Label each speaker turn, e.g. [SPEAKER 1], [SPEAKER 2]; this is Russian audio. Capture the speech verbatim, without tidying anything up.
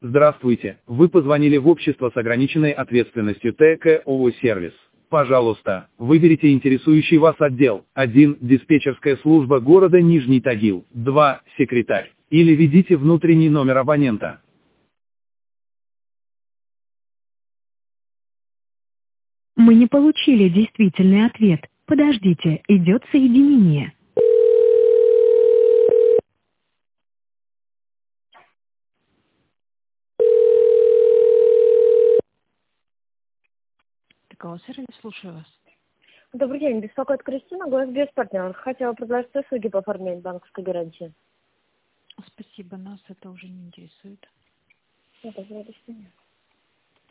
[SPEAKER 1] Здравствуйте, вы позвонили в общество с ограниченной ответственностью Т К О В сервис. Пожалуйста, выберите интересующий вас отдел. один. Диспетчерская служба города Нижний Тагил. два. Секретарь. Или введите внутренний номер абонента.
[SPEAKER 2] Мы не получили действительный ответ. Подождите, идет соединение.
[SPEAKER 3] Такого сервис, слушаю вас.
[SPEAKER 4] Добрый день, беспокоит Кристина, голос партнер. Хотела предложить услуги по оформлению банковской гарантии.
[SPEAKER 3] Спасибо, нас это уже не интересует.
[SPEAKER 4] Это, до свидания.